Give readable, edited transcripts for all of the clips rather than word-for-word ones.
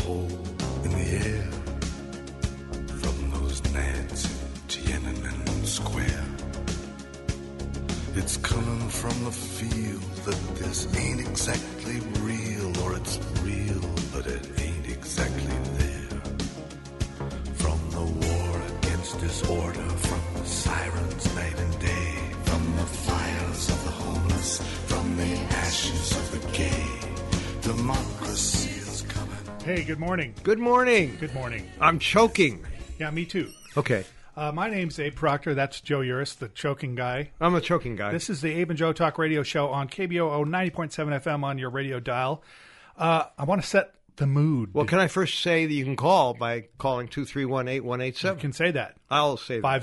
hole in the air from those gnats in Tiananmen Square. It's coming from the feel that this ain't exactly real, or it's real, but it ain't exactly there. From the war against disorder, from the sirens night and day, from the fires of the homeless, from the ashes of the gay, democracy is coming. Hey, good morning. Good morning. Good morning. I'm choking. Yeah, me too. Okay. My name's Abe Proctor. That's Joe Uris, the choking guy. I'm a choking guy. This is the Abe and Joe Talk radio show on KBOO 90.7 FM on your radio dial. I want to set the mood. Well, can I first say that you can call by calling 231-8187? You can say that. I'll say that.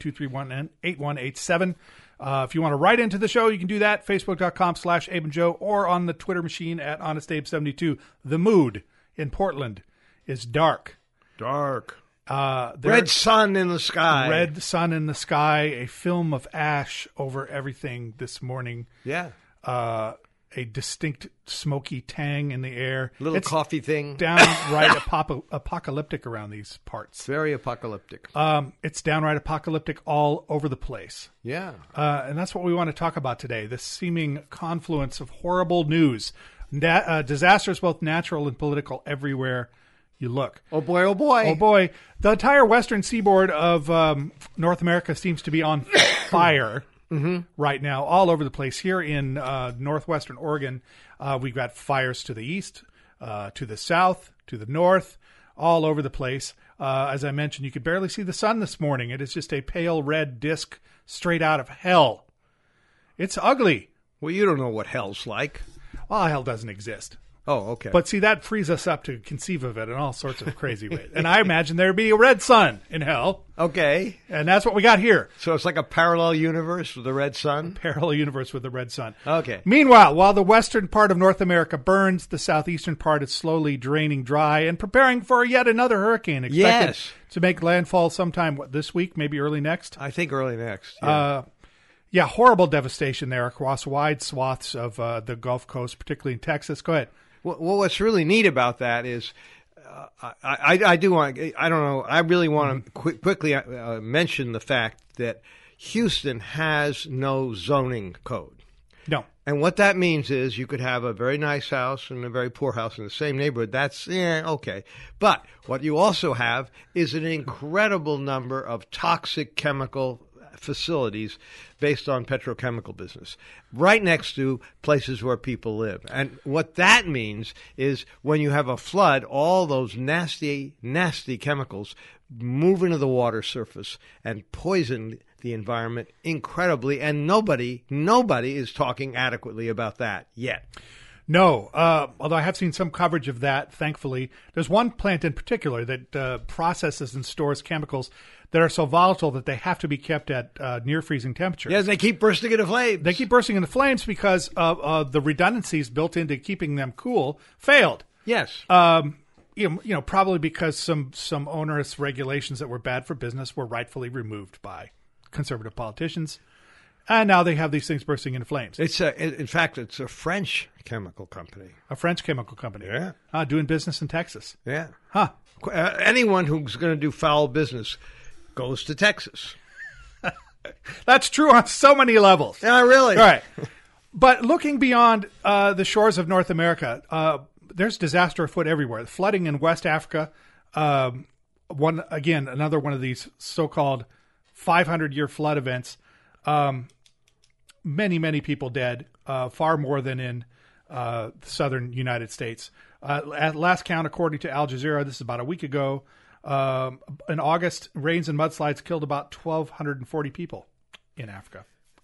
503-231-8187. If you want to write into the show, you can do that. Facebook.com/Abe and Joe, or on the Twitter machine at HonestAbe72. The mood in Portland is dark. Dark. Red sun in the sky. Red sun in the sky. A film of ash over everything this morning. Yeah. A distinct smoky tang in the air. Little coffee thing. Downright apocalyptic around these parts. Very apocalyptic. It's downright apocalyptic all over the place. Yeah. And that's what we want to talk about today. This seeming confluence of horrible news. Disasters, both natural and political, everywhere you look. Oh, boy, oh, boy. Oh, boy. The entire western seaboard of North America seems to be on fire right now, all over the place. Here in northwestern Oregon, we've got fires to the east, to the south, to the north, all over the place. As I mentioned, you could barely see the sun this morning. It is just a pale red disk straight out of hell. It's ugly. Well, you don't know what hell's like. Well, hell doesn't exist. Oh, okay. But see, that frees us up to conceive of it in all sorts of crazy ways. And I imagine there'd be a red sun in hell. Okay. And that's what we got here. So it's like a parallel universe with the red sun? Parallel universe with the red sun. Okay. Meanwhile, while the western part of North America burns, the southeastern part is slowly draining dry and preparing for yet another hurricane expected to make landfall sometime this week, maybe early next. I think early next. Yeah. Horrible devastation there across wide swaths of the Gulf Coast, particularly in Texas. Go ahead. Well, what's really neat about that is, I do want. I don't know. I really want to quickly mention the fact that Houston has no zoning code. No. And what that means is you could have a very nice house and a very poor house in the same neighborhood. That's okay. But what you also have is an incredible number of toxic chemical facilities based on petrochemical business right next to places where people live. And what that means is when you have a flood, all those nasty, nasty chemicals move into the water surface and poison the environment incredibly. And nobody is talking adequately about that yet. No, although I have seen some coverage of that, thankfully. There's one plant in particular that processes and stores chemicals that are so volatile that they have to be kept at near freezing temperatures. Yes, they keep bursting into flames. They keep bursting into flames because the redundancies built into keeping them cool failed. Yes. Probably because some onerous regulations that were bad for business were rightfully removed by conservative politicians. And now they have these things bursting into flames. In fact, it's a French chemical company. A French chemical company. Yeah. Doing business in Texas. Yeah. Huh. Anyone who's going to do foul business goes to Texas. That's true on so many levels. Yeah, really. Right. But looking beyond the shores of North America, there's disaster afoot everywhere. The flooding in West Africa, another one of these so-called 500-year flood events. Many, many people dead, far more than in the southern United States. At last count, according to Al Jazeera, this is about a week ago, in August, rains and mudslides killed about 1,240 people in Africa.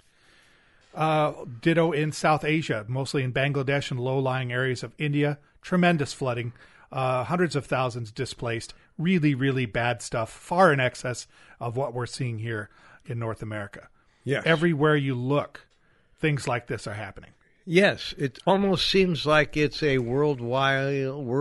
Ditto in South Asia, mostly in Bangladesh and low-lying areas of India. Tremendous flooding, hundreds of thousands displaced. Really, really bad stuff, far in excess of what we're seeing here in North America. Yes. Everywhere you look, things like this are happening. Yes, it almost seems like it's a worldwide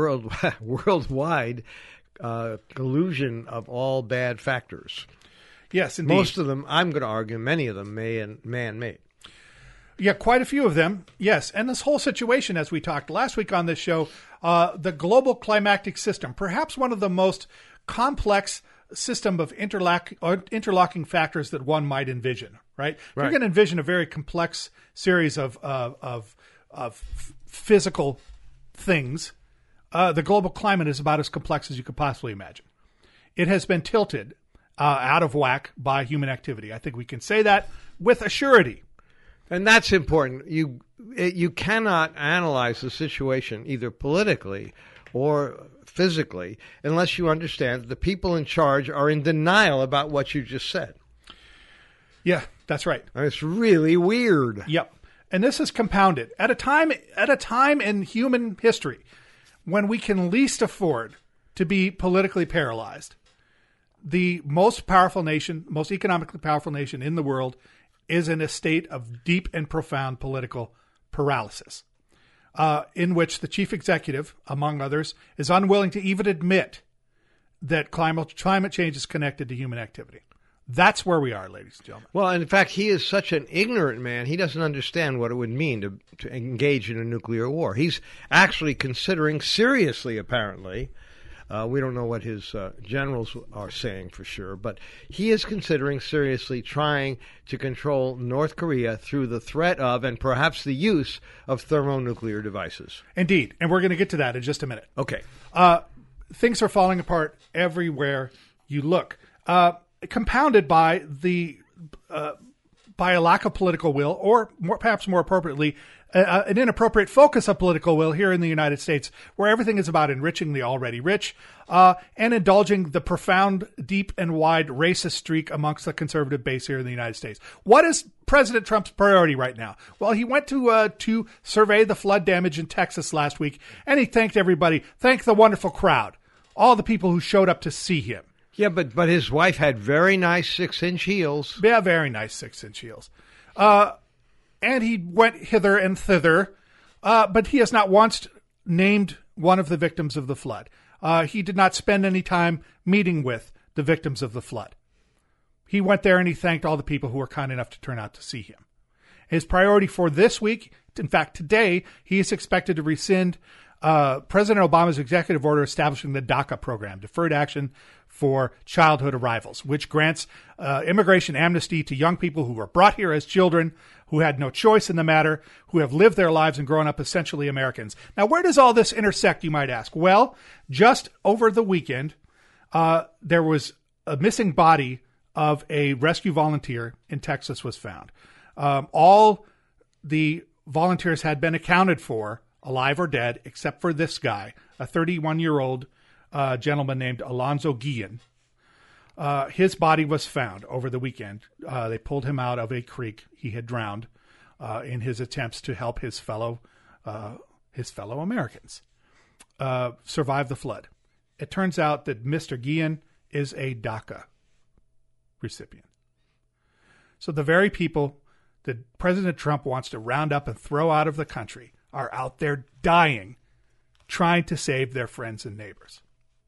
collusion of all bad factors. Yes, indeed. Most of them, I'm going to argue, many of them man-made. Yeah, quite a few of them. Yes. And this whole situation, as we talked last week on this show, the global climactic system, perhaps one of the most complex system of interlocking factors that one might envision, right? You're going to envision a very complex series of physical things. The global climate is about as complex as you could possibly imagine. It has been tilted out of whack by human activity. I think we can say that with a surety. And that's important. You cannot analyze the situation either politically or physically unless you understand that the people in charge are in denial about what you just said. Yeah, that's right. And it's really weird. Yep. And this is compounded at a time in human history when we can least afford to be politically paralyzed. The most powerful nation, most economically powerful nation in the world is in a state of deep and profound political paralysis, in which the chief executive, among others, is unwilling to even admit that climate change is connected to human activity. That's where we are, ladies and gentlemen. Well, in fact, he is such an ignorant man. He doesn't understand what it would mean to engage in a nuclear war. He's actually considering seriously, apparently. We don't know what his generals are saying for sure, but he is considering seriously trying to control North Korea through the threat of and perhaps the use of thermonuclear devices. Indeed. And we're going to get to that in just a minute. Okay. Things are falling apart everywhere you look. Compounded by by a lack of political will, or perhaps more appropriately, an inappropriate focus of political will here in the United States, where everything is about enriching the already rich and indulging the profound, deep, and wide racist streak amongst the conservative base here in the United States. What is President Trump's priority right now? Well, he went to survey the flood damage in Texas last week, and he thanked everybody, thanked the wonderful crowd, all the people who showed up to see him. Yeah, but his wife had very nice 6-inch heels. Yeah, very nice 6-inch heels. And he went hither and thither, but he has not once named one of the victims of the flood. He did not spend any time meeting with the victims of the flood. He went there and he thanked all the people who were kind enough to turn out to see him. His priority for this week, in fact, today, he is expected to rescind President Obama's executive order establishing the DACA program, Deferred Action for Childhood Arrivals, which grants immigration amnesty to young people who were brought here as children, who had no choice in the matter, who have lived their lives and grown up essentially Americans. Now, where does all this intersect, you might ask? Well, just over the weekend, there was a missing body of a rescue volunteer in Texas was found. All the volunteers had been accounted for, alive or dead, except for this guy, a 31-year-old gentleman named Alonzo Guillen. His body was found over the weekend. They pulled him out of a creek. He had drowned in his attempts to help his fellow Americans survive the flood. It turns out that Mr. Guillen is a DACA recipient. So the very people that President Trump wants to round up and throw out of the country are out there dying, trying to save their friends and neighbors.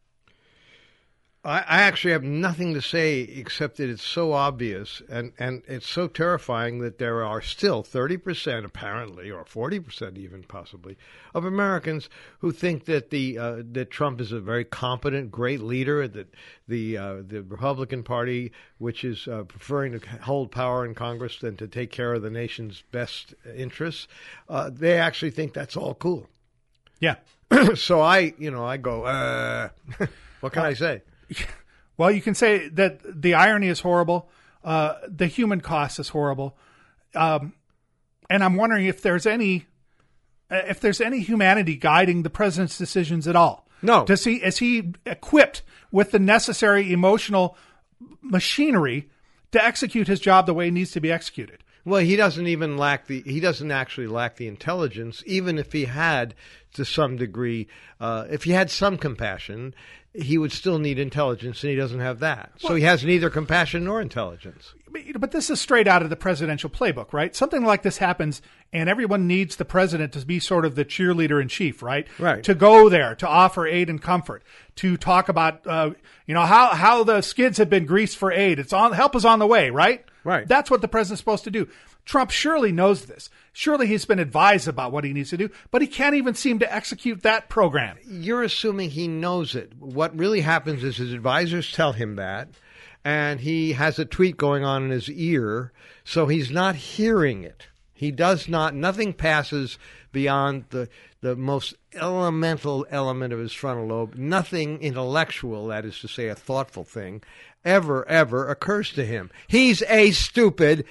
I actually have nothing to say except that it's so obvious and it's so terrifying that there are still 30% apparently, or 40% even possibly, of Americans who think that that Trump is a very competent, great leader, that the Republican Party, which is preferring to hold power in Congress than to take care of the nation's best interests, they actually think that's all cool. Yeah. So I go, what can I say? Well, you can say that the irony is horrible. The human cost is horrible. And I'm wondering if there's any humanity guiding the president's decisions at all. No. Is he equipped with the necessary emotional machinery to execute his job the way it needs to be executed? Well, he doesn't actually lack the intelligence, even if he had, to some degree, if he had some compassion, he would still need intelligence, and he doesn't have that. So he has neither compassion nor intelligence. But this is straight out of the presidential playbook, right? Something like this happens, and everyone needs the president to be sort of the cheerleader in chief, right? Right. To go there, to offer aid and comfort, to talk about, how the skids have been greased for aid. Help is on the way, right? Right. That's what the president's supposed to do. Trump surely knows this. Surely he's been advised about what he needs to do, but he can't even seem to execute that program. You're assuming he knows it. What really happens is his advisors tell him that, and he has a tweet going on in his ear, so he's not hearing it. He does not, nothing passes beyond the most elemental element of his frontal lobe. Nothing intellectual, that is to say a thoughtful thing, ever occurs to him. He's a stupid,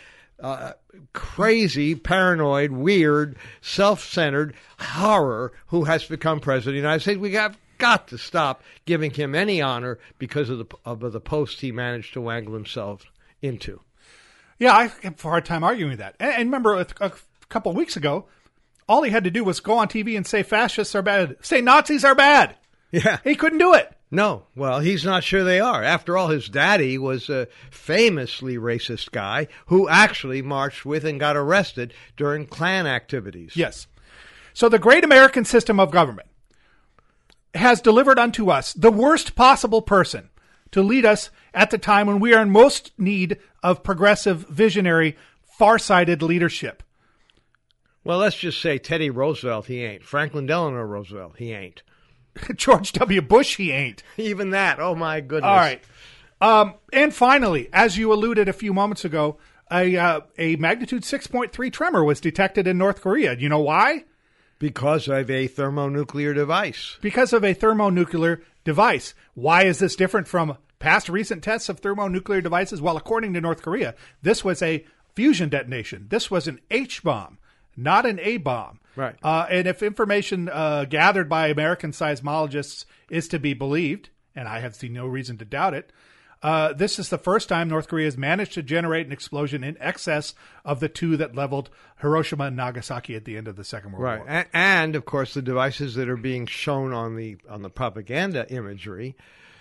crazy, paranoid, weird, self-centered horror who has become president of the United States. We have got to stop giving him any honor because of the post he managed to wangle himself into. Yeah, I have a hard time arguing with that. And remember, a couple of weeks ago, all he had to do was go on TV and say fascists are bad, say Nazis are bad. Yeah. He couldn't do it. No. Well, he's not sure they are. After all, his daddy was a famously racist guy who actually marched with and got arrested during Klan activities. Yes. So the great American system of government has delivered unto us the worst possible person to lead us at the time when we are in most need of progressive, visionary, far-sighted leadership. Well, let's just say Teddy Roosevelt, he ain't. Franklin Delano Roosevelt, he ain't. George W. Bush, he ain't. Even that, oh my goodness. All right. And finally, as you alluded a few moments ago, a magnitude 6.3 tremor was detected in North Korea. Do you know why? Because of a thermonuclear device. Because of a thermonuclear device. Why is this different from past recent tests of thermonuclear devices? Well, according to North Korea, this was a fusion detonation. This was an H-bomb, not an A-bomb. Right. And if information gathered by American seismologists is to be believed, and I have seen no reason to doubt it, this is the first time North Korea has managed to generate an explosion in excess of the two that leveled Hiroshima and Nagasaki at the end of the Second World War. Right. And of course, the devices that are being shown on the propaganda imagery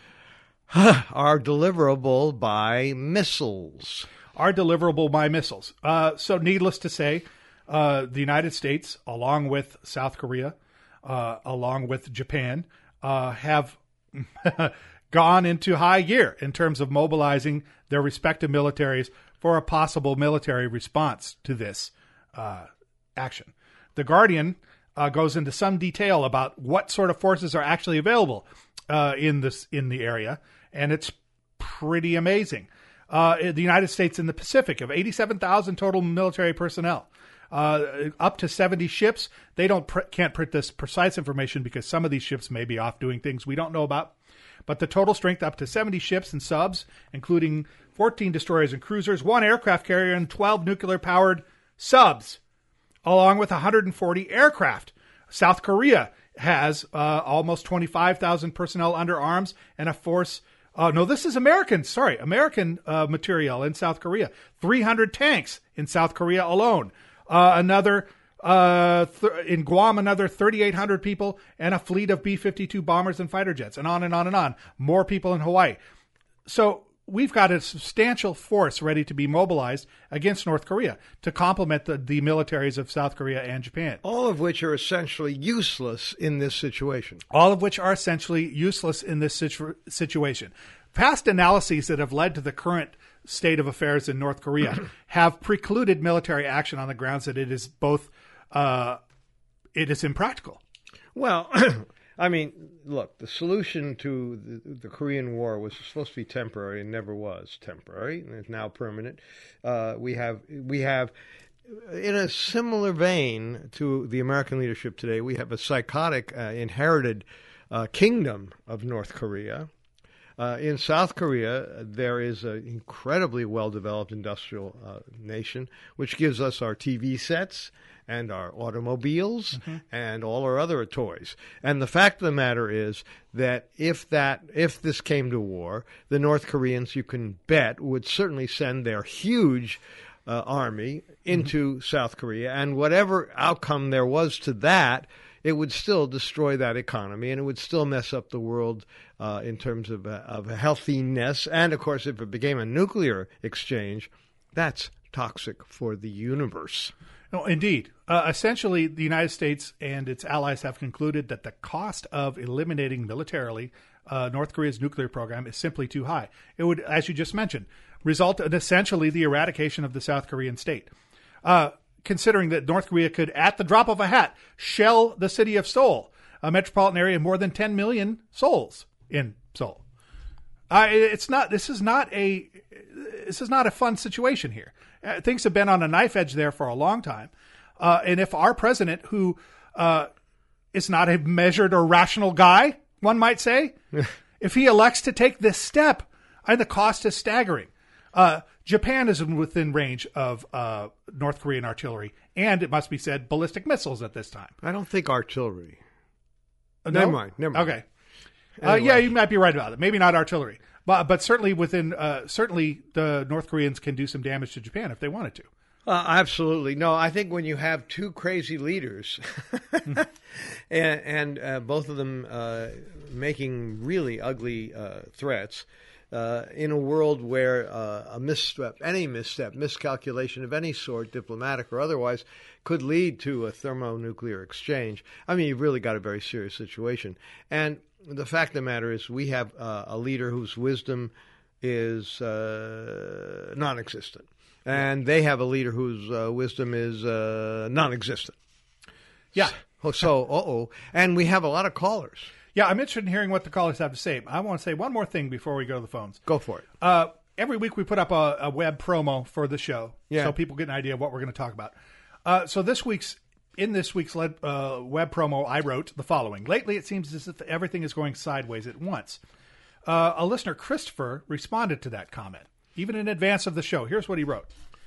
are deliverable by missiles. So needless to say, the United States, along with South Korea, along with Japan, have gone into high gear in terms of mobilizing their respective militaries for a possible military response to this action. The Guardian goes into some detail about what sort of forces are actually available in the area, and it's pretty amazing. The United States in the Pacific of 87,000 total military personnel. Up to 70 ships. They can't print this precise information because some of these ships may be off doing things we don't know about. But the total strength up to 70 ships and subs, including 14 destroyers and cruisers, 1 aircraft carrier, and 12 nuclear-powered subs, along with 140 aircraft. South Korea has almost 25,000 personnel under arms and a force. No, this is American material in South Korea. 300 tanks in South Korea alone. In Guam, another 3,800 people and a fleet of B-52 bombers and fighter jets, and on and on and on. More people in Hawaii. So we've got a substantial force ready to be mobilized against North Korea to complement the militaries of South Korea and Japan. All of which are essentially useless in this situation. Past analyses that have led to the current state of affairs in North Korea have precluded military action on the grounds that it is impractical. Well, I mean, look, the solution to the Korean War was supposed to be temporary and never was temporary, and it's now permanent. We have, in a similar vein to the American leadership today, we have a psychotic inherited kingdom of North Korea. In South Korea, there is an incredibly well-developed industrial nation, which gives us our TV sets and our automobiles and all our other toys. And the fact of the matter is that if this came to war, the North Koreans, you can bet, would certainly send their huge army into South Korea, and whatever outcome there was to that, it would still destroy that economy, and it would still mess up the world in terms of healthiness. And, of course, if it became a nuclear exchange, that's toxic for the universe. No, indeed. Essentially, the United States and its allies have concluded that the cost of eliminating militarily North Korea's nuclear program is simply too high. It would, as you just mentioned, result in essentially the eradication of the South Korean state. Considering that North Korea could, at the drop of a hat, shell the city of Seoul, a metropolitan area of more than 10 million souls in Seoul. This is not a fun situation here. Things have been on a knife edge there for a long time. And if our president, who is not a measured or rational guy, one might say, if he elects to take this step, the cost is staggering. Japan is within range of North Korean artillery, and it must be said, ballistic missiles at this time. I don't think artillery. No? Never mind. Okay. Anyway. Yeah, you might be right about it. Maybe not artillery, but certainly certainly the North Koreans can do some damage to Japan if they wanted to. Absolutely. No, I think when you have two crazy leaders and both of them making really ugly threats, in a world where a miscalculation of any sort, diplomatic or otherwise, could lead to a thermonuclear exchange, you've really got a very serious situation. And the fact of the matter is we have a leader whose wisdom is non-existent. And they have a leader whose wisdom is non-existent. Yeah. And we have a lot of callers. Yeah, I'm interested in hearing what the callers have to say. I want to say one more thing before we go to the phones. Go for it. Every week we put up a web promo for the show, so people get an idea of what we're going to talk about. So in this week's web promo, I wrote the following. Lately, it seems as if everything is going sideways at once. A listener, Christopher, responded to that comment, even in advance of the show. Here's what he wrote.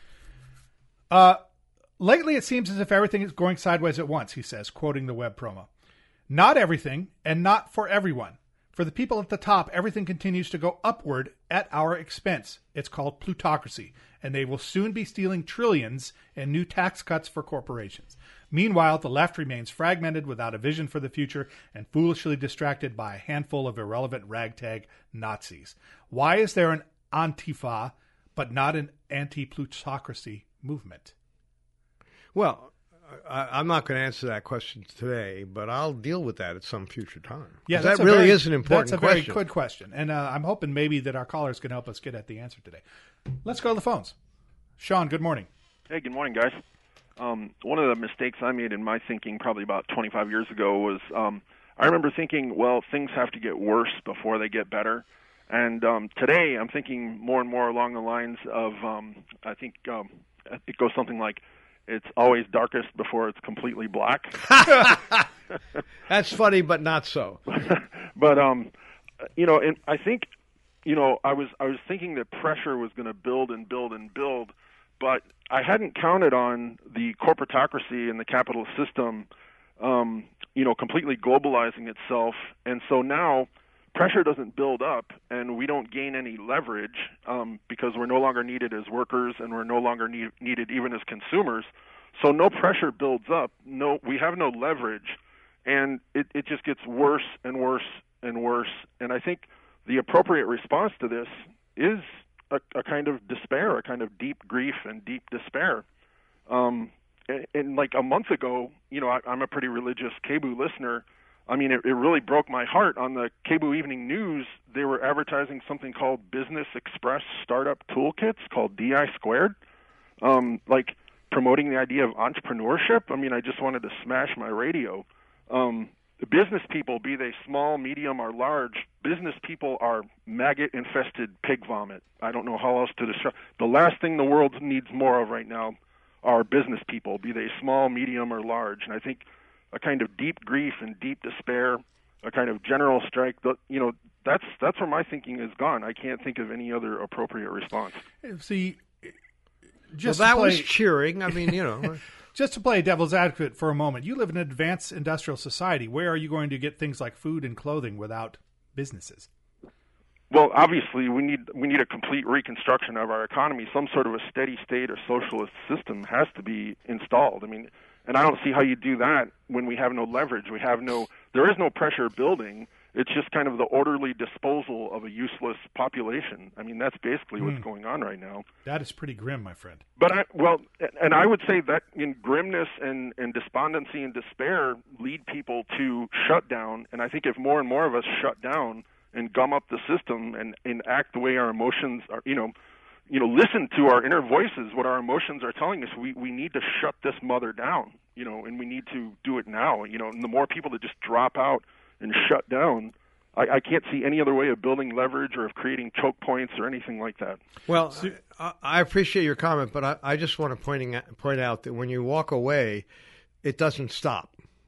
Lately, it seems as if everything is going sideways at once, he says, quoting the web promo. Not everything, and not for everyone. For the people at the top, everything continues to go upward at our expense. It's called plutocracy, and they will soon be stealing trillions in new tax cuts for corporations. Meanwhile, the left remains fragmented without a vision for the future and foolishly distracted by a handful of irrelevant ragtag Nazis. Why is there an Antifa, but not an anti-plutocracy movement? Well, I'm not going to answer that question today, but I'll deal with that at some future time. Yeah, that really is an important question. That's a very good question, and I'm hoping maybe that our callers can help us get at the answer today. Let's go to the phones. Sean, good morning. Hey, good morning, guys. One of the mistakes I made in my thinking probably about 25 years ago was I remember thinking, well, things have to get worse before they get better. And today I'm thinking more and more along the lines of I think it goes something like, it's always darkest before it's completely black. That's funny, but not so. But and I think, I was thinking that pressure was going to build and build and build, but I hadn't counted on the corporatocracy and the capitalist system, completely globalizing itself, and so now pressure doesn't build up, and we don't gain any leverage because we're no longer needed as workers, and we're no longer needed even as consumers. So no pressure builds up. We have no leverage, and it just gets worse and worse and worse. And I think the appropriate response to this is a kind of despair, a kind of deep grief and deep despair. And like a month ago, I'm a pretty religious KBOO listener. It really broke my heart. On the KBOO Evening News, they were advertising something called Business Express Startup Toolkits, called DI Squared, promoting the idea of entrepreneurship. I just wanted to smash my radio. The business people, be they small, medium, or large, business people are maggot-infested pig vomit. I don't know how else to describe. The last thing the world needs more of right now are business people, be they small, medium, or large. And I think a kind of deep grief and deep despair, a kind of general strike, that's where my thinking is gone. I can't think of any other appropriate response. See, was cheering. Just to play devil's advocate for a moment, you live in an advanced industrial society. Where are you going to get things like food and clothing without businesses? Well, obviously, we need a complete reconstruction of our economy. Some sort of a steady state or socialist system has to be installed. And I don't see how you do that when we have no leverage. There is no pressure building. It's just kind of the orderly disposal of a useless population. That's basically what's going on right now. That is pretty grim, my friend. But I would say that in grimness and despondency and despair lead people to shut down. And I think if more and more of us shut down and gum up the system and act the way our emotions are, listen to our inner voices, what our emotions are telling us. We need to shut this mother down, and we need to do it now. And the more people that just drop out and shut down, I can't see any other way of building leverage or of creating choke points or anything like that. Well, I appreciate your comment, but I just want to point out that when you walk away, it doesn't stop.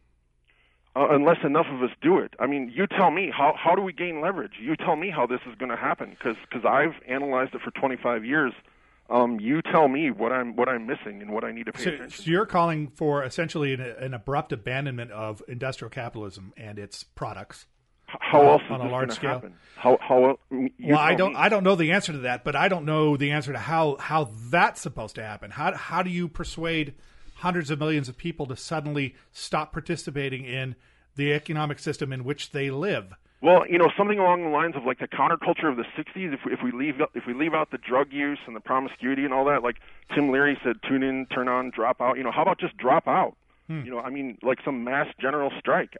Unless enough of us do it. I mean, you tell me, how do we gain leverage? You tell me how this is going to happen, because I've analyzed it for 25 years. You tell me what I'm missing and what I need to pay attention to. So you're calling for essentially an abrupt abandonment of industrial capitalism and its products. How else is on this a large going to scale? happen? How well, I don't know the answer to that, but I don't know the answer to how that's supposed to happen. How do you persuade hundreds of millions of people to suddenly stop participating in the economic system in which they live? Well, something along the lines of like the counterculture of the '60s. If we leave out the drug use and the promiscuity and all that, like Tim Leary said, tune in, turn on, drop out. How about just drop out? Like some mass general strike.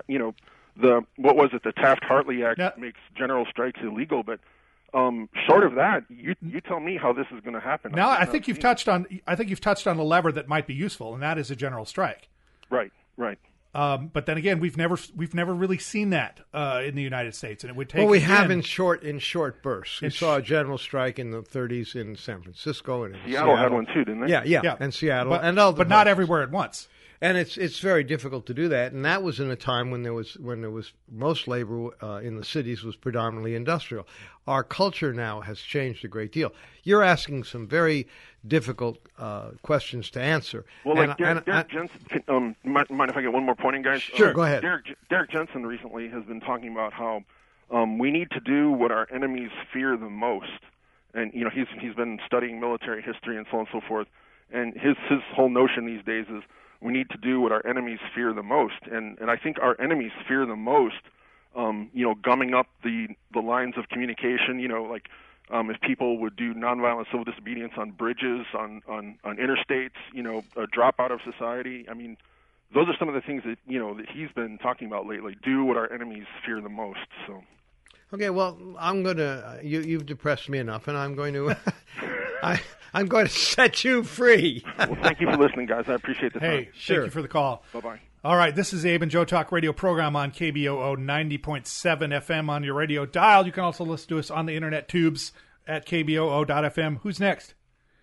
What was it? The Taft-Hartley Act makes general strikes illegal, but short of that, you tell me how this is going to happen. Now, I think you've touched on a lever that might be useful, and that is a general strike. Right. But then again, we've never really seen that in the United States, and it would take. Well, we have in short bursts. We saw a general strike in the 30s in San Francisco and in Seattle had one too, didn't they? Yeah, and Seattle, but not everywhere at once. And it's very difficult to do that, and that was in a time when there was most labor in the cities was predominantly industrial. Our culture now has changed a great deal. You're asking some very difficult questions to answer. Well, like Derek Jensen, mind if I get one more point in, guys? Sure, go ahead. Derek Jensen recently has been talking about how we need to do what our enemies fear the most, and he's been studying military history and so on and so forth. And his whole notion these days is we need to do what our enemies fear the most, and I think our enemies fear the most, gumming up the lines of communication. If people would do nonviolent civil disobedience on bridges, on interstates, a drop out of society. I mean, those are some of the things that that he's been talking about lately. Do what our enemies fear the most. So. Okay, well, I'm going to. You've depressed me enough, and I'm going to. I'm going to set you free. Well, thank you for listening, guys. I appreciate the time. Hey, sure. Thank you for the call. Bye-bye. All right, this is Abe and Joe Talk radio program on KBOO 90.7 FM on your radio dial. You can also listen to us on the internet tubes at kboo.fm. Who's next?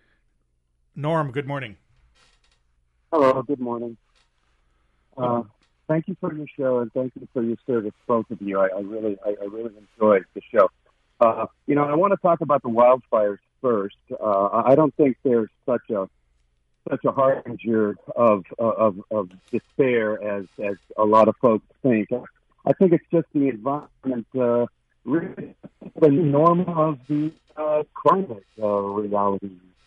Norm, good morning. Hello, good morning. Thank you for your show, and thank you for your service, both of you. I really enjoyed the show. I want to talk about the wildfires first. I don't think there's such a harbinger of despair as a lot of folks think. I think it's just the environment, really the norm of the climate reality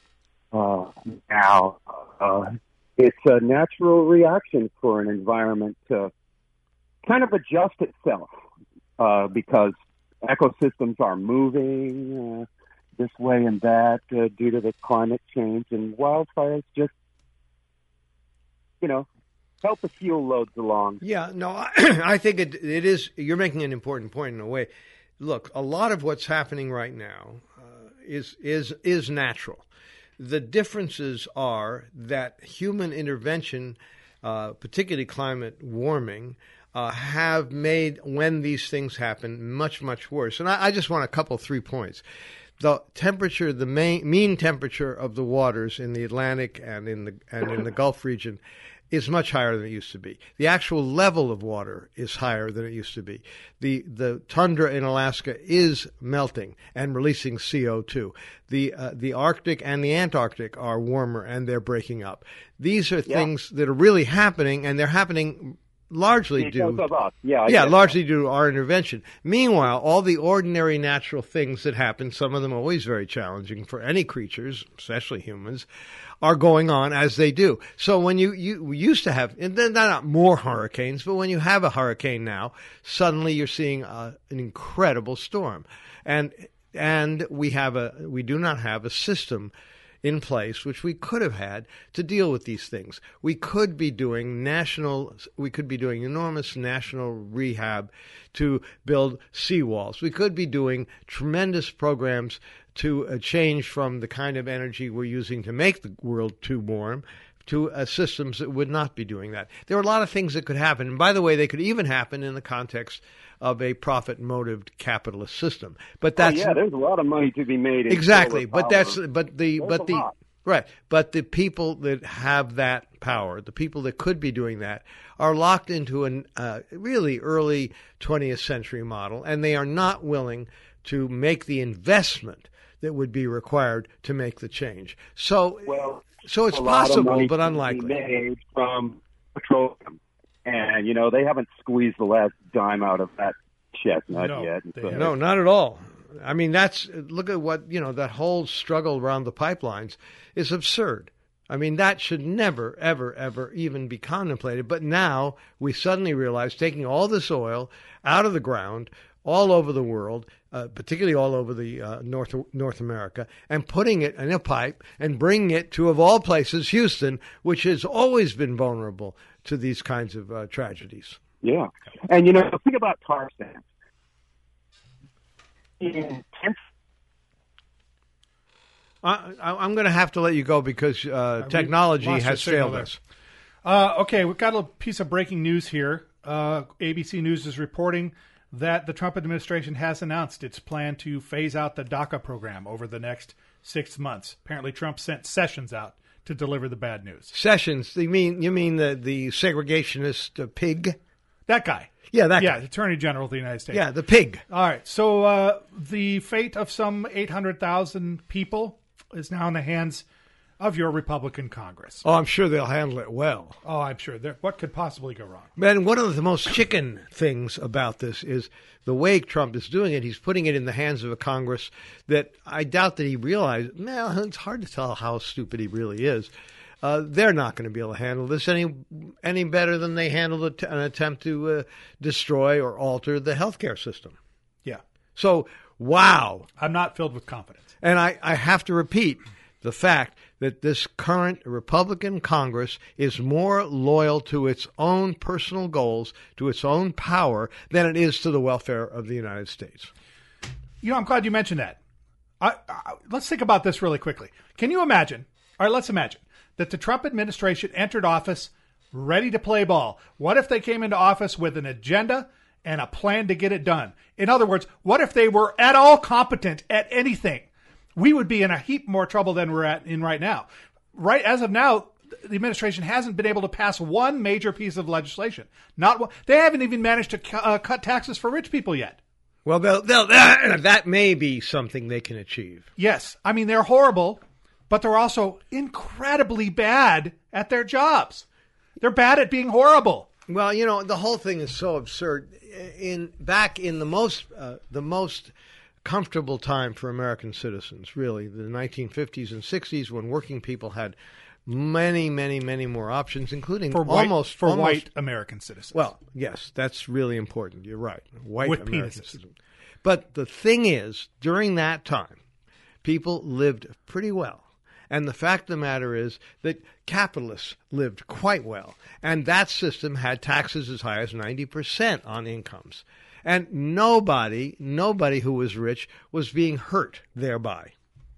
now. It's a natural reaction for an environment to kind of adjust itself because ecosystems are moving this way and that due to the climate change, and wildfires just, help the fuel loads along. Yeah, no, I think it is. You're making an important point in a way. Look, a lot of what's happening right now is natural. The differences are that human intervention, particularly climate warming, have made, when these things happen, much, much worse. And I just want a 3 points. The temperature, the mean temperature of the waters in the Atlantic and in the Gulf region is much higher than it used to be. The actual level of water is higher than it used to be. The tundra in Alaska is melting and releasing CO2. The Arctic and the Antarctic are warmer and they're breaking up. These are things that are really happening, and they're happening largely due to our intervention. Meanwhile, all the ordinary natural things that happen, some of them always very challenging for any creatures, especially humans, are going on as they do. So when you used to have, and then not more hurricanes, but when you have a hurricane now, suddenly you're seeing an incredible storm, and we do not have a system in place, which we could have had to deal with these things. We could be doing enormous national rehab to build seawalls. We could be doing tremendous programs to a change from the kind of energy we're using to make the world too warm to systems that would not be doing that. There are a lot of things that could happen. And by the way, they could even happen in the context of a profit-motived capitalist system. But that's there's a lot of money to be made. Exactly, but lot. right. But the people that have that power, the people that could be doing that, are locked into a really early 20th century model, and they are not willing to make the investment that would be required to make the change. So it's possible, but unlikely. Made from petroleum, and they haven't squeezed the last dime out of that chestnut yet. No, not at all. I mean, look at what that whole struggle around the pipelines is absurd. I mean, that should never, ever, ever even be contemplated. But now we suddenly realize taking all this oil out of the ground all over the world, particularly all over the North America, and putting it in a pipe and bringing it to, of all places, Houston, which has always been vulnerable to these kinds of tragedies. Yeah. And, think about tar sands. I'm going to have to let you go because technology has failed us. Okay, we've got a piece of breaking news here. ABC News is reporting that the Trump administration has announced its plan to phase out the DACA program over the next 6 months. Apparently, Trump sent Sessions out to deliver the bad news. Sessions? You mean the segregationist pig? That guy. Yeah, that guy. Yeah, Attorney General of the United States. Yeah, the pig. All right. So the fate of some 800,000 people is now in the hands of your Republican Congress. Oh, I'm sure they'll handle it well. Oh, I'm sure. What could possibly go wrong? Man, one of the most chicken things about this is the way Trump is doing it. He's putting it in the hands of a Congress that I doubt that he realized. Well, it's hard to tell how stupid he really is. They're not going to be able to handle this any better than they handled an attempt to destroy or alter the healthcare system. Yeah. So, wow. I'm not filled with confidence. And I have to repeat the fact that this current Republican Congress is more loyal to its own personal goals, to its own power, than it is to the welfare of the United States. I'm glad you mentioned that. Let's think about this really quickly. Can you imagine? All right, let's imagine that the Trump administration entered office ready to play ball. What if they came into office with an agenda and a plan to get it done? In other words, what if they were at all competent at anything? We would be in a heap more trouble than we're in right now. Right as of now, the administration hasn't been able to pass one major piece of legislation. Not one. They haven't even managed to cut taxes for rich people yet. Well, that may be something they can achieve. Yes. I mean, they're horrible, but they're also incredibly bad at their jobs. They're bad at being horrible. Well, the whole thing is so absurd. Back in the most comfortable time for American citizens, really, the 1950s and 60s, when working people had many, many, many more options, including white American citizens. Well, yes, that's really important. You're right. White with American penises. citizens. But the thing is, during that time, people lived pretty well. And the fact of the matter is that capitalists lived quite well. And that system had taxes as high as 90% on incomes. And nobody who was rich was being hurt thereby.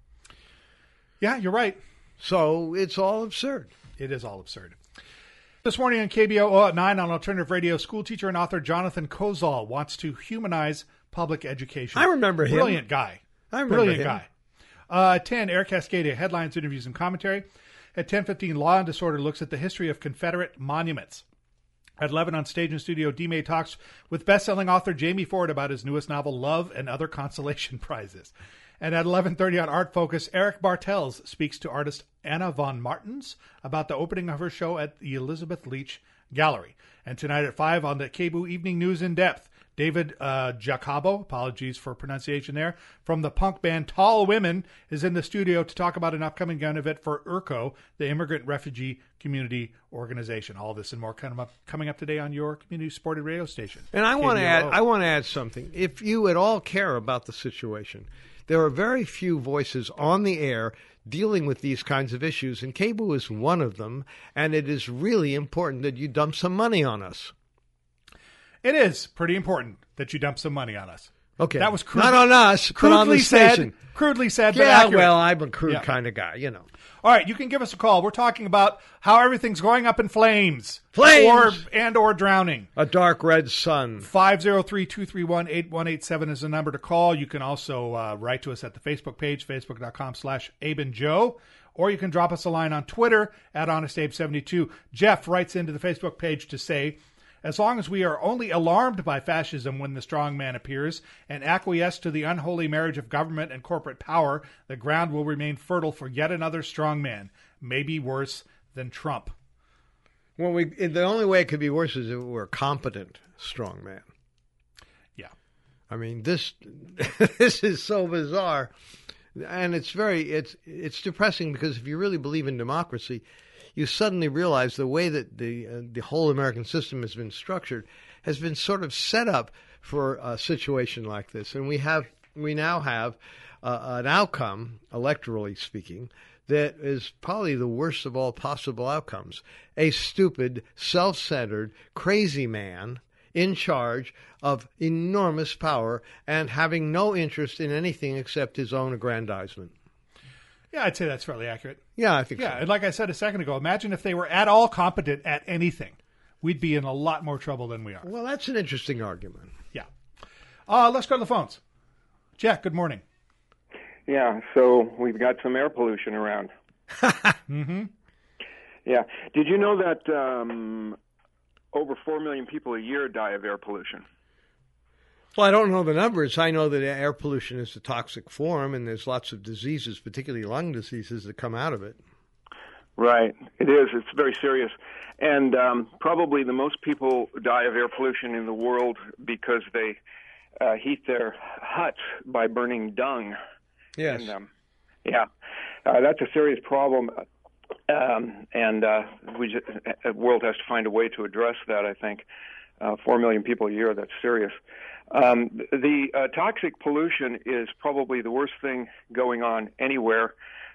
Yeah, you're right. So it's all absurd. It is all absurd. This morning on KBOO at 9 on Alternative Radio, school teacher and author Jonathan Kozol wants to humanize public education. I remember him. Brilliant guy. I remember Brilliant him. guy. 10, Eric Cascadia, headlines, interviews, and commentary. At 10:15, Law and Disorder looks at the history of Confederate monuments. At 11 on Stage and Studio, D-May talks with best-selling author Jamie Ford about his newest novel, Love and Other Consolation Prizes. And at 11:30 on Art Focus, Eric Bartels speaks to artist Anna von Martens about the opening of her show at the Elizabeth Leach Gallery. And tonight at 5 on the KBOO Evening News in Depth, David Jacobo, apologies for pronunciation there, from the punk band Tall Women, is in the studio to talk about an upcoming gun event for IRCO, the Immigrant Refugee Community Organization. All this and more coming up today on your community-supported radio station. And I want to add something. If you at all care about the situation, there are very few voices on the air dealing with these kinds of issues, and KBOO is one of them, and it is really important that you dump some money on us. It is pretty important that you dump some money on us. Okay. That was not on us, but on the station. Crudely said, but Yeah, accurate. well, I'm a crude kind of guy, you know. All right, you can give us a call. We're talking about how everything's going up in flames. Flames! Or drowning. A dark red sun. 503-231-8187 is the number to call. You can also write to us at the Facebook page, facebook.com/AbeandJoe. Or you can drop us a line on Twitter at HonestAbe72. Jeff writes into the Facebook page to say, as long as we are only alarmed by fascism when the strong man appears and acquiesce to the unholy marriage of government and corporate power, the ground will remain fertile for yet another strong man, maybe worse than Trump. Well, the only way it could be worse is if we're a competent strong man. Yeah. I mean, this is so bizarre. And it's depressing because if you really believe in democracy, you suddenly realize the way that the whole American system has been structured has been sort of set up for a situation like this. And we now have an outcome, electorally speaking, that is probably the worst of all possible outcomes. A stupid, self-centered, crazy man in charge of enormous power and having no interest in anything except his own aggrandizement. Yeah, I'd say that's fairly accurate. Yeah, I think so. Yeah, and like I said a second ago, imagine if they were at all competent at anything. We'd be in a lot more trouble than we are. Well, that's an interesting argument. Yeah. Let's go to the phones. Jack, good morning. Yeah, so we've got some air pollution around. Mm-hmm. Yeah. Did you know that over 4 million people a year die of air pollution? Well, I don't know the numbers. I know that air pollution is a toxic form, and there's lots of diseases, particularly lung diseases, that come out of it. Right. It is. It's very serious. And probably the most people die of air pollution in the world because they heat their huts by burning dung. Yes. And, that's a serious problem. The world has to find a way to address that, I think. 4 million people a year, that's serious. The toxic pollution is probably the worst thing going on anywhere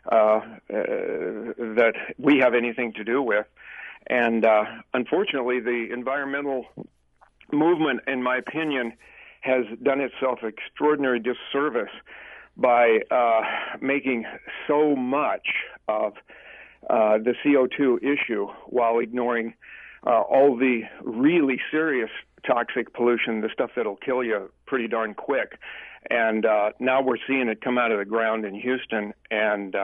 that we have anything to do with. And unfortunately, the environmental movement, in my opinion, has done itself extraordinary disservice by making so much of the CO2 issue while ignoring all the really serious toxic pollution, the stuff that'll kill you pretty darn quick. And now we're seeing it come out of the ground in Houston. And,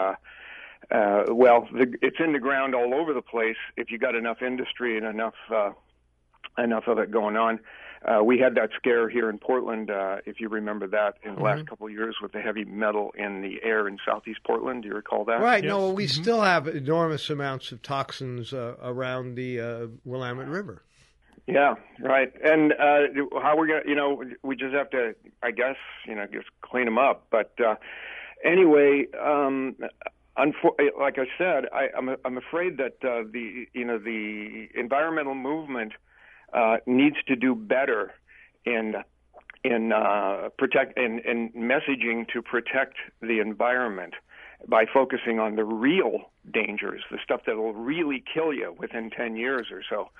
it's in the ground all over the place if you got enough industry and enough of it going on. We had that scare here in Portland, if you remember that, in the last couple of years with the heavy metal in the air in southeast Portland. Do you recall that? Right. Yes. No, we still have enormous amounts of toxins around the Willamette River. Yeah, right. And how we're going to, we just have to, I guess, just clean them up. But anyway, like I said, I'm afraid that the environmental movement needs to do better in messaging to protect the environment by focusing on the real dangers, the stuff that will really kill you within 10 years or so.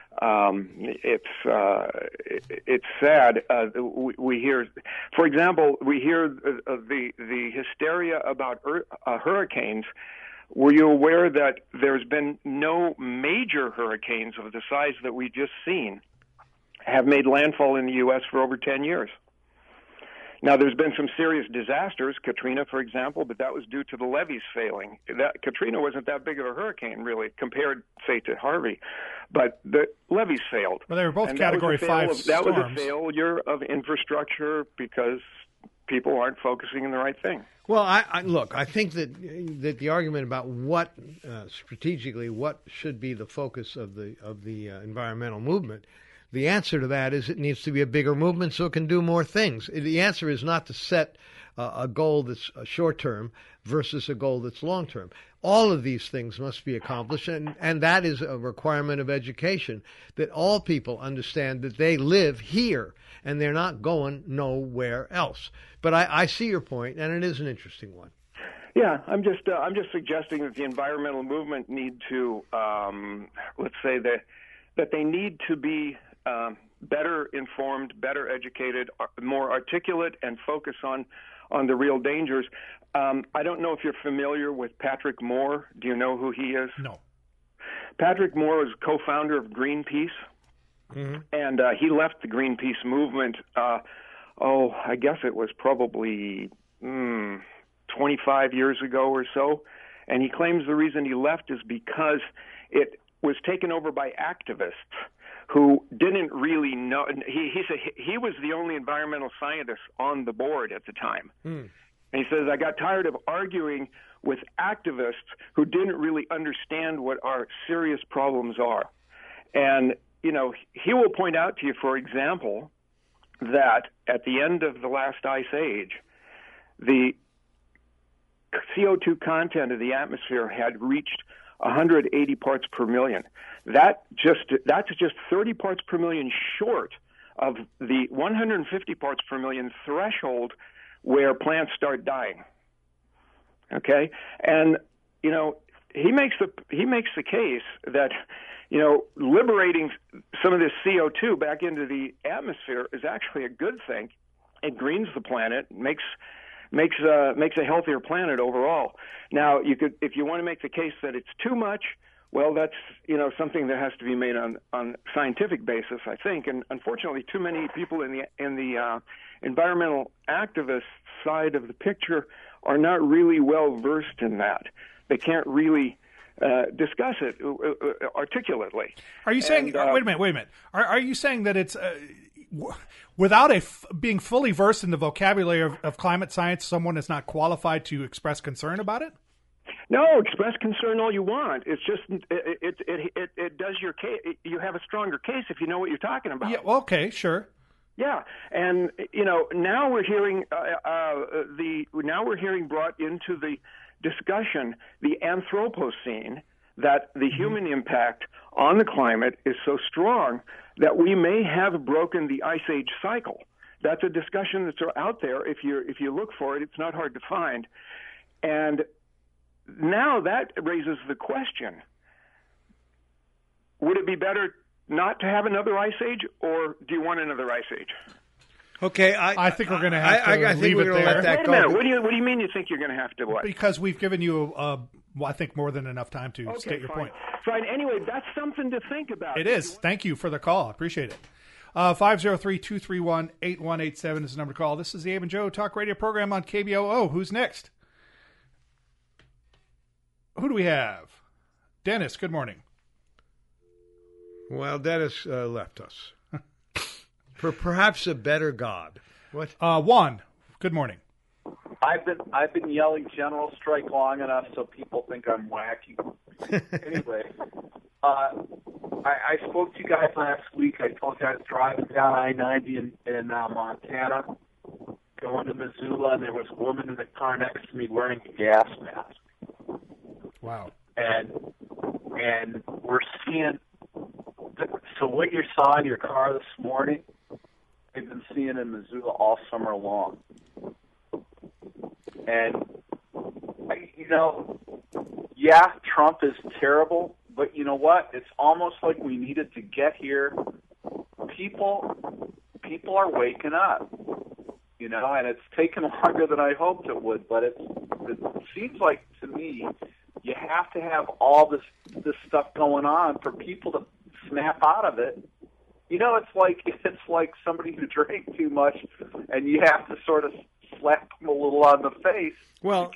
It's sad. We hear, for example, the hysteria about hurricanes. Were you aware that there's been no major hurricanes of the size that we just seen have made landfall in the U.S. for over 10 years? Now, there's been some serious disasters, Katrina, for example, but that was due to the levees failing. Katrina wasn't that big of a hurricane, really, compared, say, to Harvey. But the levees failed. Well, they were both Category 5 storms. That was a failure of infrastructure because people aren't focusing on the right thing. Well, I think that the argument about what strategically what should be the focus of the environmental movement, the answer to that is it needs to be a bigger movement so it can do more things. The answer is not to set a goal that's short term versus a goal that's long term. All of these things must be accomplished, and that is a requirement of education, that all people understand that they live here and they're not going nowhere else. But I see your point, and it is an interesting one. Yeah, I'm just suggesting that the environmental movement need to, let's say that they need to be better informed, better educated, more articulate, and focus on the real dangers. I don't know if you're familiar with Patrick Moore. Do you know who he is? No. Patrick Moore is co-founder of Greenpeace, and he left the Greenpeace movement, I guess it was probably 25 years ago or so, and he claims the reason he left is because it was taken over by activists who didn't really know. He said he was the only environmental scientist on the board at the time. And he says, I got tired of arguing with activists who didn't really understand what our serious problems are. And, you know, he will point out to you, for example, that at the end of the last ice age, the CO2 content of the atmosphere had reached 180 parts per million. That's just 30 parts per million short of the 150 parts per million threshold where plants start dying. Okay? And, you know, he makes the case that, you know, liberating some of this CO2 back into the atmosphere is actually a good thing. It greens the planet, makes a healthier planet overall. Now, you could, if you want to make the case that it's too much, well, that's, you know, something that has to be made on scientific basis, I think. And unfortunately, too many people in the environmental activist side of the picture are not really well versed in that. They can't really discuss it articulately. Are you saying? Wait a minute. Are you saying that it's without being fully versed in the vocabulary of climate science, someone is not qualified to express concern about it? No, express concern all you want. It's just it does your case. You have a stronger case if you know what you're talking about. Yeah. Okay. Sure. Yeah, and you know now we're hearing brought into the discussion the Anthropocene, that the human impact on the climate is so strong that we may have broken the ice age cycle. That's a discussion that's out there. If you look for it, it's not hard to find. And now that raises the question, would it be better not to have another ice age, or do you want another ice age? Okay, I think we're going to have to I think leave we're it going to there. let that Wait a go. minute. What do you mean you think you're going to have to what? Because we've given you, I think, more than enough time to state your fine. point. Fine. Anyway, that's something to think about. It is. Thank you for the call. Appreciate it. 503-231-8187 is the number to call. This is the Abe and Joe Talk Radio program on KBOO. Who's next? Who do we have? Dennis, good morning. Well, Dennis left us. For perhaps a better God. What? Juan, good morning. I've been yelling general strike long enough so people think I'm wacky. Anyway, I spoke to you guys last week. I told you I was driving down I-90 in Montana, going to Missoula, and there was a woman in the car next to me wearing a gas mask. Wow. And we're seeing. So what you saw in your car this morning, they've been seeing in Missoula all summer long. And, you know, yeah, Trump is terrible, but you know what? It's almost like we needed to get here. People are waking up, you know, and it's taken longer than I hoped it would, but it seems like to me you have to have all this stuff going on for people to snap out of it. You know, it's like somebody who drank too much, and you have to sort of slap them a little on the face. Well,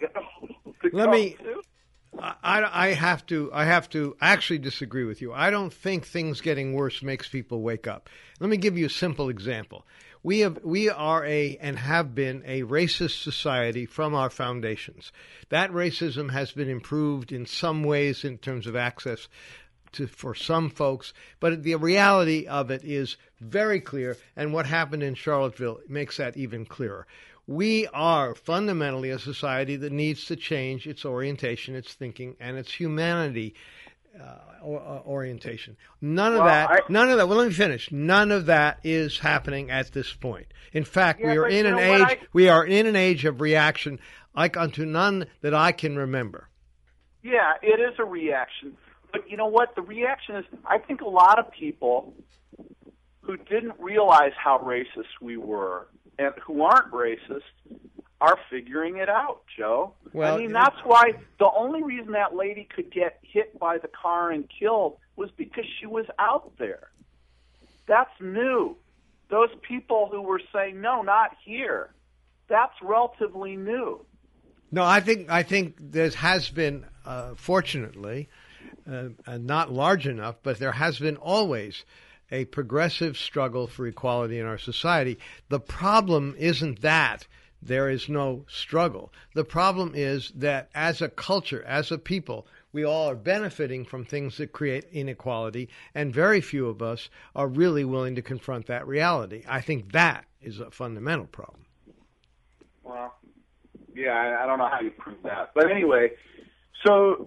I have to actually disagree with you. I don't think things getting worse makes people wake up. Let me give you a simple example. We are and have been a racist society from our foundations. That racism has been improved in some ways in terms of access for some folks, but the reality of it is very clear, and what happened in Charlottesville makes that even clearer. We are fundamentally a society that needs to change its orientation, its thinking, and its humanity orientation. None of that. Well, let me finish. None of that is happening at this point. In fact, we are in an age. We are in an age of reaction like unto none that I can remember. Yeah, it is a reaction. But you know what? The reaction is, I think a lot of people who didn't realize how racist we were and who aren't racist are figuring it out, Joe. Well, I mean, that's why the only reason that lady could get hit by the car and killed was because she was out there. That's new. Those people who were saying, no, not here, that's relatively new. No, I think there has been, fortunately, not large enough, but there has been always a progressive struggle for equality in our society. The problem isn't that there is no struggle. The problem is that as a culture, as a people, we all are benefiting from things that create inequality, and very few of us are really willing to confront that reality. I think that is a fundamental problem. Well, yeah, I don't know how you prove that. But anyway, so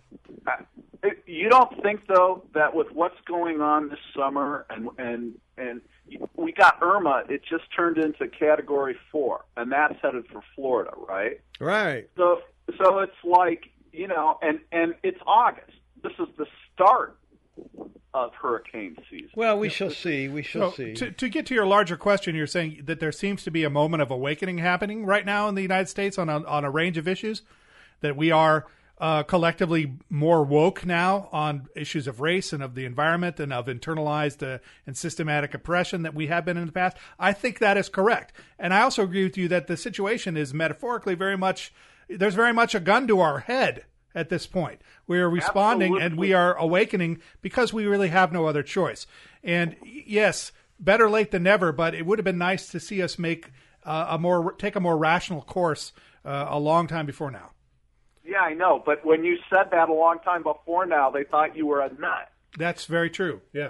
you don't think, though, that with what's going on this summer and we got Irma, it just turned into Category 4, and that's headed for Florida, right? Right. So it's like, you know, and it's August. This is the start of hurricane season. Well, we shall see. We shall see. To get to your larger question, you're saying that there seems to be a moment of awakening happening right now in the United States on a range of issues, that we are collectively more woke now on issues of race and of the environment and of internalized and systematic oppression that we have been in the past. I think that is correct. And I also agree with you that the situation is metaphorically there's very much a gun to our head at this point. We are responding. Absolutely. And we are awakening because we really have no other choice. And yes, better late than never, but it would have been nice to see us take a more rational course a long time before now. Yeah, I know, but when you said that a long time before now, they thought you were a nut. That's very true, yeah.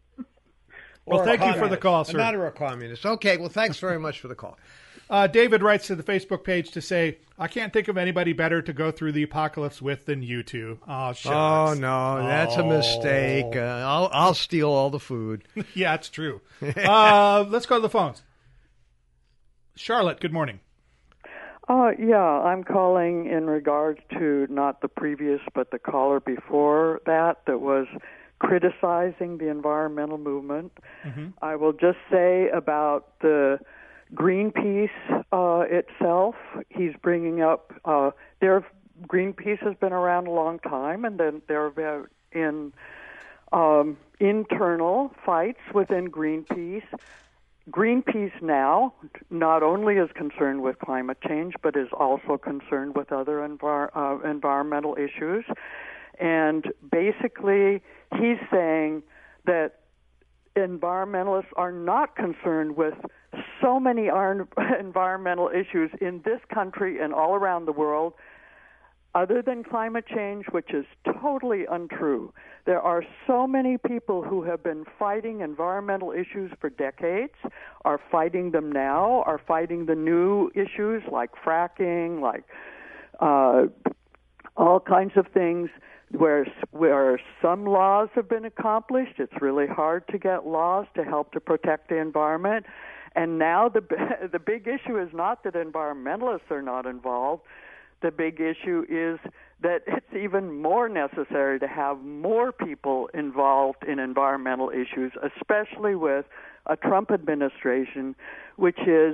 Well, thank you for the call, sir. A nut or a communist. Okay, well, thanks very much for the call. David writes to the Facebook page to say, I can't think of anybody better to go through the apocalypse with than you two. Oh, shucks. Oh, no, that's a mistake. I'll steal all the food. Yeah, it's true. Let's go to the phones. Charlotte, good morning. Yeah, I'm calling in regards to not the previous, but the caller before that was criticizing the environmental movement. Mm-hmm. I will just say about the Greenpeace itself, he's bringing up, Greenpeace has been around a long time, and then there have been internal fights within Greenpeace. Greenpeace now not only is concerned with climate change, but is also concerned with other environmental issues. And basically, he's saying that environmentalists are not concerned with so many environmental issues in this country and all around the world, other than climate change, which is totally untrue. There are so many people who have been fighting environmental issues for decades, are fighting them now, are fighting the new issues like fracking, like all kinds of things where some laws have been accomplished. It's really hard to get laws to help to protect the environment. And now the big issue is not that environmentalists are not involved. The big issue is that it's even more necessary to have more people involved in environmental issues, especially with a Trump administration, which is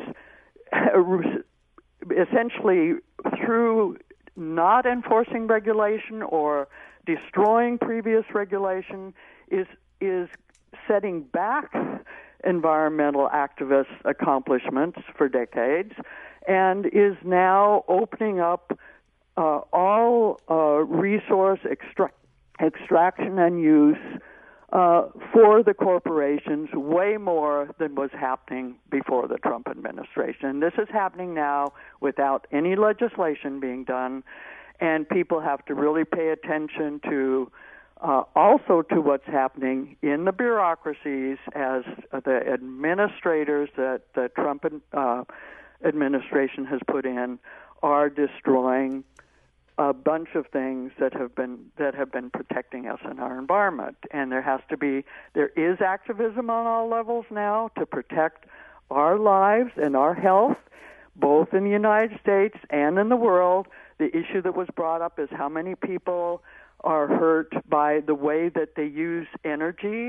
essentially through not enforcing regulation or destroying previous regulation is setting back environmental activists' accomplishments for decades, and is now opening up all resource extraction and use for the corporations, way more than was happening before the Trump administration. And this is happening now without any legislation being done, and people have to really pay attention to also to what's happening in the bureaucracies as the administrators that the Trump administration has put in are destroying a bunch of things that have been protecting us in our environment. And there is activism on all levels now to protect our lives and our health, both in the United States and in the world. The issue that was brought up is how many people are hurt by the way that they use energy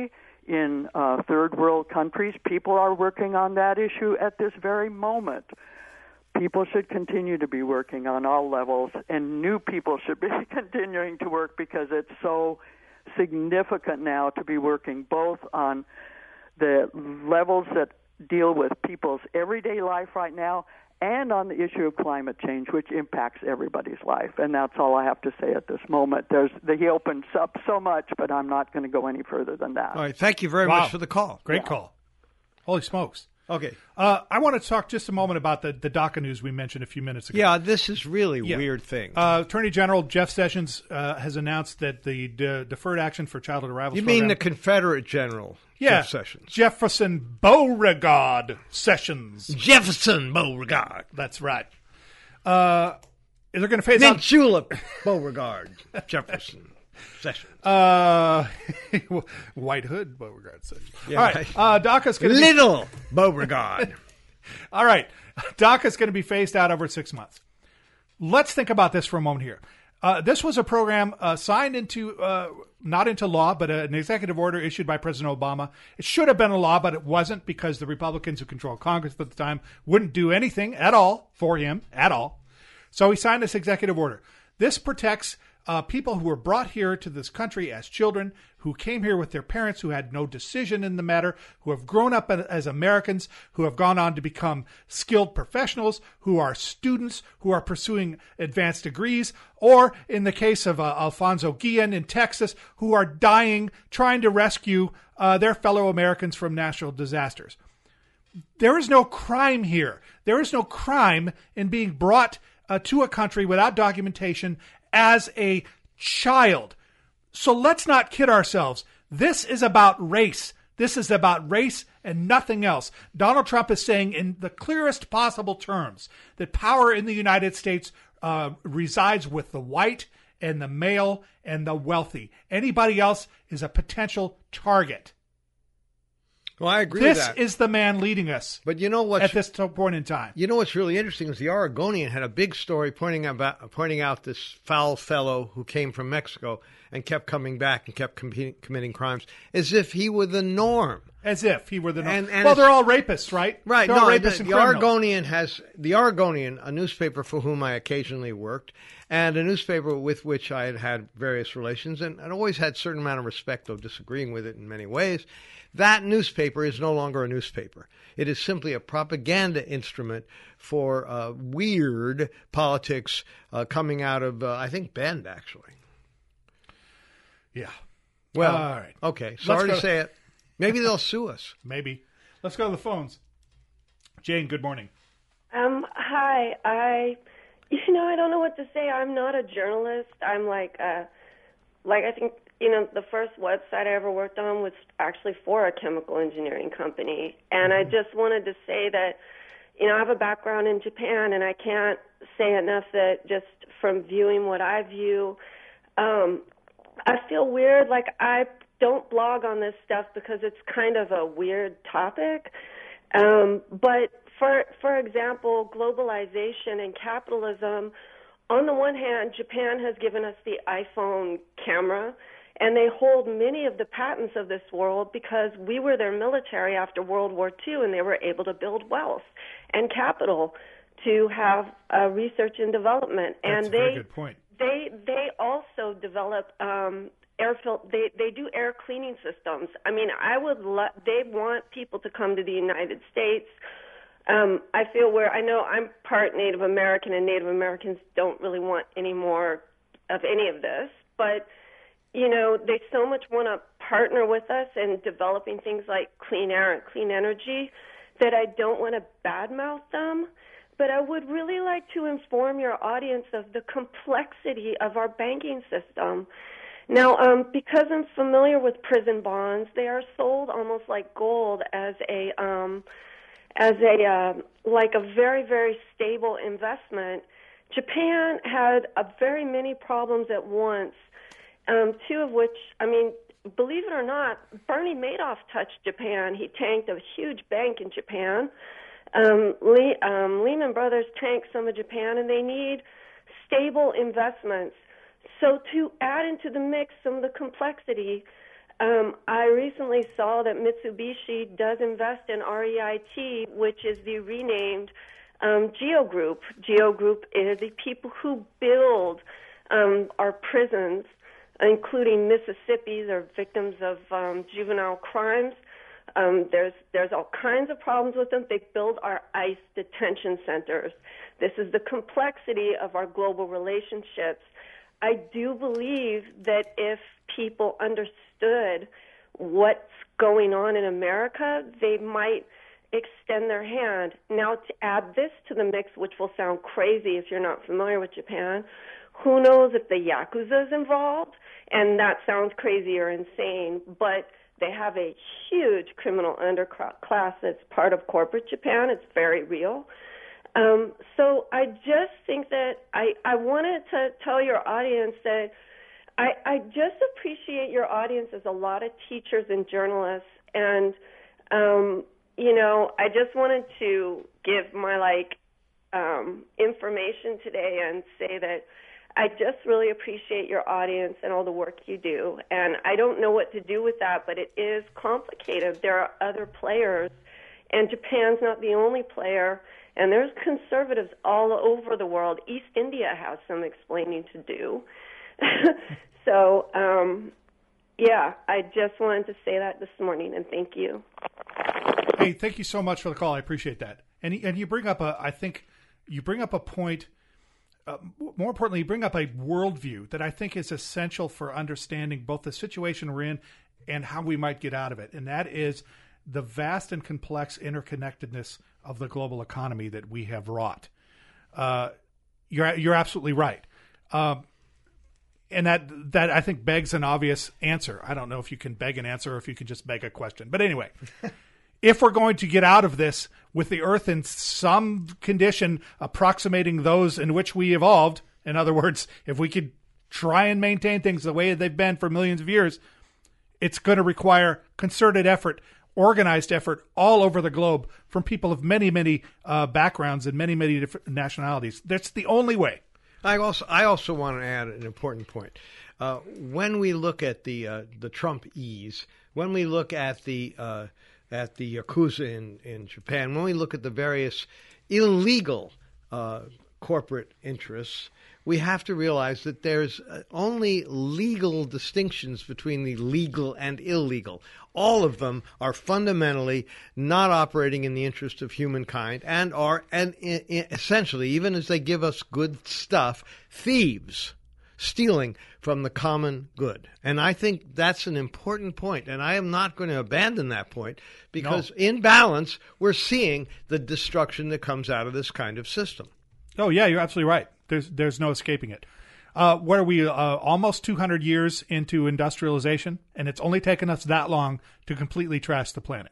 in third world countries. People are working on that issue at this very moment. People should continue to be working on all levels, and new people should be continuing to work because it's so significant now to be working both on the levels that deal with people's everyday life right now and on the issue of climate change, which impacts everybody's life. And that's all I have to say at this moment. He opens up so much, but I'm not going to go any further than that. All right. Thank you very much for the call. Great call. Holy smokes. Okay. I want to talk just a moment about the DACA news we mentioned a few minutes ago. Yeah, this is really weird thing. Attorney General Jeff Sessions has announced that the deferred action for childhood arrivals You program, mean the Confederate General, Jeff Sessions? Jefferson Beauregard Sessions. Jefferson Beauregard. That's right. They're going to phase Mint out... Julep Beauregard Jefferson Sessions. White Hood Beauregard Sessions. Yeah, All right. DACA's going to Little Beauregard. All right. DACA's going to be phased out over 6 months. Let's think about this for a moment here. This was a program signed into, not into law, but an executive order issued by President Obama. It should have been a law, but it wasn't because the Republicans who controlled Congress at the time wouldn't do anything at all for him, at all. So he signed this executive order. This protects people who were brought here to this country as children, who came here with their parents, who had no decision in the matter, who have grown up as Americans, who have gone on to become skilled professionals, who are students, who are pursuing advanced degrees, or in the case of Alfonso Guillen in Texas, who are dying trying to rescue their fellow Americans from natural disasters. There is no crime here. There is no crime in being brought to a country without documentation as a child. So let's not kid ourselves. This is about race. This is about race and nothing else. Donald Trump is saying in the clearest possible terms that power in the United States resides with the white and the male and the wealthy. Anybody else is a potential target. Well, I agree with that. This is the man leading us. But you know what? At this point in time. You know what's really interesting is the Oregonian had a big story pointing out this foul fellow who came from Mexico and kept coming back and kept committing crimes as if he were the norm. As if he were the norm. And well, they're all rapists, right? Right. They're all rapists and criminals. The Oregonian, a newspaper for whom I occasionally worked, and a newspaper with which I had various relations, and always had a certain amount of respect, though disagreeing with it in many ways. That newspaper is no longer a newspaper. It is simply a propaganda instrument for weird politics coming out of, I think, Bend, actually. Yeah. Well, all right. Okay. Sorry to say it. Maybe they'll sue us. Maybe. Let's go to the phones. Jane, good morning. Hi. I don't know what to say. I'm not a journalist. I'm I think, the first website I ever worked on was actually for a chemical engineering company. And I just wanted to say that, I have a background in Japan, and I can't say enough that just from viewing what I view, I feel weird. Like, I don't blog on this stuff because it's kind of a weird topic. But for example, globalization and capitalism, on the one hand, Japan has given us the iPhone camera, and they hold many of the patents of this world because we were their military after World War II, and they were able to build wealth and capital to have research and development. That's and a very good point. They also develop they do air cleaning systems. I mean, they want people to come to the United States. I feel I know I'm part Native American, and Native Americans don't really want any more of any of this, but they so much want to partner with us in developing things like clean air and clean energy that I don't want to badmouth them. But I would really like to inform your audience of the complexity of our banking system. Now, because I'm familiar with prison bonds, they are sold almost like gold as a very, very stable investment. Japan had very many problems at once. Two of which, believe it or not, Bernie Madoff touched Japan. He tanked a huge bank in Japan. Lehman Brothers tanked some of Japan, and they need stable investments. So to add into the mix some of the complexity, I recently saw that Mitsubishi does invest in REIT, which is the renamed GEO Group. GEO Group is the people who build our prisons, including Mississippi's, are victims of juvenile crimes. There's all kinds of problems with them. They build our ICE detention centers. This is the complexity of our global relationships. I do believe that if people understood what's going on in America, they might extend their hand. Now, to add this to the mix, which will sound crazy if you're not familiar with Japan, who knows if the Yakuza is involved? And that sounds crazy or insane, but they have a huge criminal underclass that's part of corporate Japan. It's very real. So I just think that I wanted to tell your audience that I just appreciate your audience as a lot of teachers and journalists. And, I just wanted to give my, information today and say that I just really appreciate your audience and all the work you do. And I don't know what to do with that, but it is complicated. There are other players, and Japan's not the only player. And there's conservatives all over the world. East India has some explaining to do. So, I just wanted to say that this morning, and thank you. Hey, thank you so much for the call. I appreciate that. And you bring up a point. More importantly, you bring up a worldview that I think is essential for understanding both the situation we're in and how we might get out of it. And that is the vast and complex interconnectedness of the global economy that we have wrought. You're absolutely right. And that I think begs an obvious answer. I don't know if you can beg an answer or if you can just beg a question. But anyway, if we're going to get out of this with the Earth in some condition approximating those in which we evolved, in other words, if we could try and maintain things the way they've been for millions of years, it's going to require concerted effort, organized effort all over the globe from people of many, many backgrounds and many, many different nationalities. That's the only way. I also want to add an important point. When we look at the Trump-ease, when we look at the Yakuza in Japan, when we look at the various illegal corporate interests, we have to realize that there's only legal distinctions between the legal and illegal. All of them are fundamentally not operating in the interest of humankind and are, essentially, even as they give us good stuff, thieves, stealing from the common good. And I think that's an important point, and I am not going to abandon that point because in balance, we're seeing the destruction that comes out of this kind of system. Oh, yeah, you're absolutely right. There's no escaping it. What are we, almost 200 years into industrialization, and it's only taken us that long to completely trash the planet.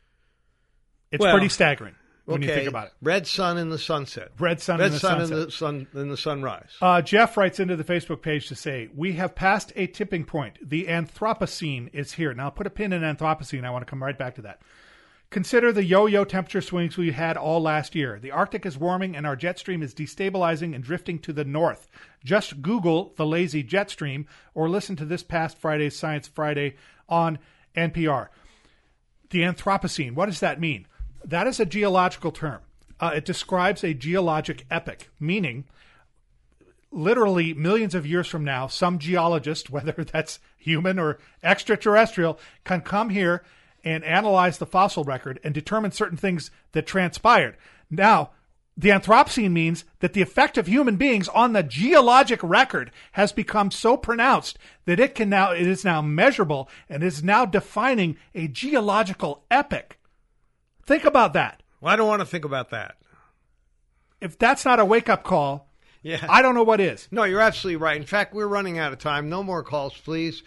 It's pretty staggering when you think about it. Red sun in the sunset. Red sun in the in the sunrise. Jeff writes into the Facebook page to say, we have passed a tipping point. The Anthropocene is here. Now, I'll put a pin in Anthropocene. I want to come right back to that. Consider the yo-yo temperature swings we had all last year. The Arctic is warming and our jet stream is destabilizing and drifting to the north. Just Google the lazy jet stream or listen to this past Friday's Science Friday on NPR. The Anthropocene, what does that mean? That is a geological term. It describes a geologic epoch, meaning literally millions of years from now, some geologist, whether that's human or extraterrestrial, can come here and analyze the fossil record and determine certain things that transpired. Now, the Anthropocene means that the effect of human beings on the geologic record has become so pronounced that it is now measurable and is now defining a geological epoch. Think about that. Well, I don't want to think about that. If that's not a wake-up call, I don't know what is. No, you're absolutely right. In fact, we're running out of time. No more calls, please.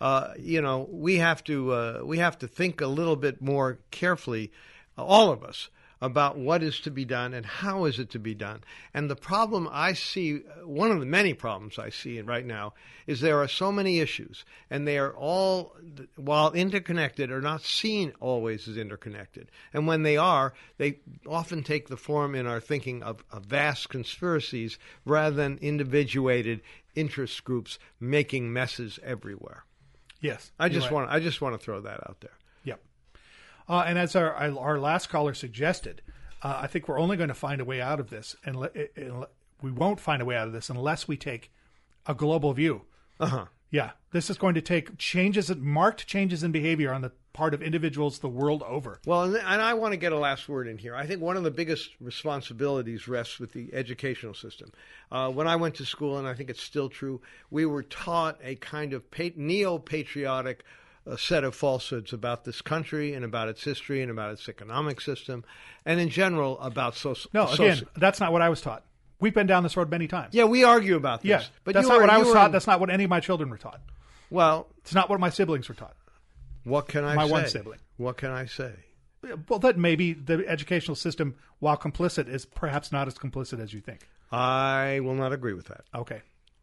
We have to think a little bit more carefully, all of us, about what is to be done and how is it to be done. And the problem I see, one of the many problems I see right now, is there are so many issues, and they are all, while interconnected, are not seen always as interconnected. And when they are, they often take the form in our thinking of vast conspiracies rather than individuated interest groups making messes everywhere. Yes. I you're just right. want to throw that out there. Yep. And as our last caller suggested, I think we're only going to find a way out of this, and we won't find a way out of this unless we take a global view. Yeah, this is going to take marked changes in behavior on the part of individuals the world over. Well, and I want to get a last word in here. I think one of the biggest responsibilities rests with the educational system. When I went to school, and I think it's still true, we were taught a kind of neo-patriotic set of falsehoods about this country and about its history and about its economic system, and in general about social. No, again, that's not what I was taught. We've been down this road many times. Yeah, we argue about this. Yeah, but that's not what I was taught. That's not what any of my children were taught. Well, it's not what my siblings were taught. What can I say? My one sibling. What can I say? Well, that maybe the educational system, while complicit, is perhaps not as complicit as you think. I will not agree with that. Okay.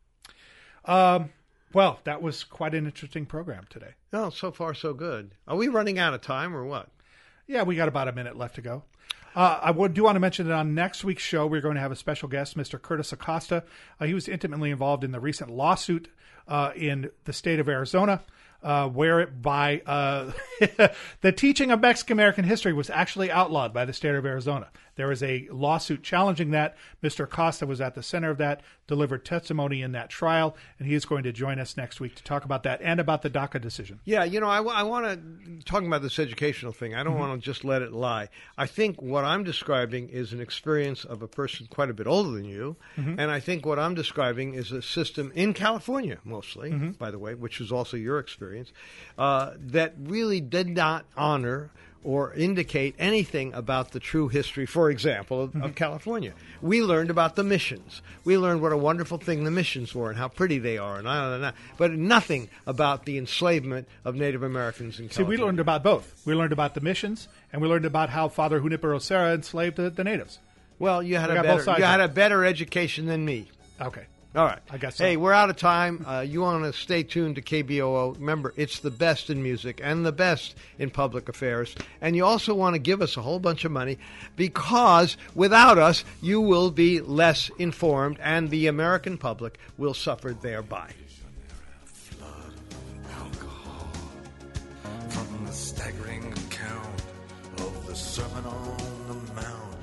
Well, that was quite an interesting program today. No, so far so good. Are we running out of time or what? Yeah, we got about a minute left to go. I do want to mention that on next week's show, we're going to have a special guest, Mr. Curtis Acosta. He was intimately involved in the recent lawsuit in the state of Arizona, whereby the teaching of Mexican American history was actually outlawed by the state of Arizona. There was a lawsuit challenging that. Mr. Acosta was at the center of that, delivered testimony in that trial, and he is going to join us next week to talk about that and about the DACA decision. Yeah, I want to, talking about this educational thing, I don't want to just let it lie. I think what I'm describing is an experience of a person quite a bit older than you, and I think what I'm describing is a system in California, mostly, by the way, which is also your experience, that really did not honor or indicate anything about the true history, for example, of California. We learned about the missions. We learned what a wonderful thing the missions were and how pretty they are, but nothing about the enslavement of Native Americans in California. See, we learned about both. We learned about the missions, and we learned about how Father Junipero Serra enslaved the natives. Well, you had a better education than me. Okay. All right. I guess so. Hey, we're out of time. You want to stay tuned to KBOO. Remember, it's the best in music and the best in public affairs. And you also want to give us a whole bunch of money because without us, you will be less informed and the American public will suffer thereby. Flood of alcohol from the staggering account of the Sermon on the Mount.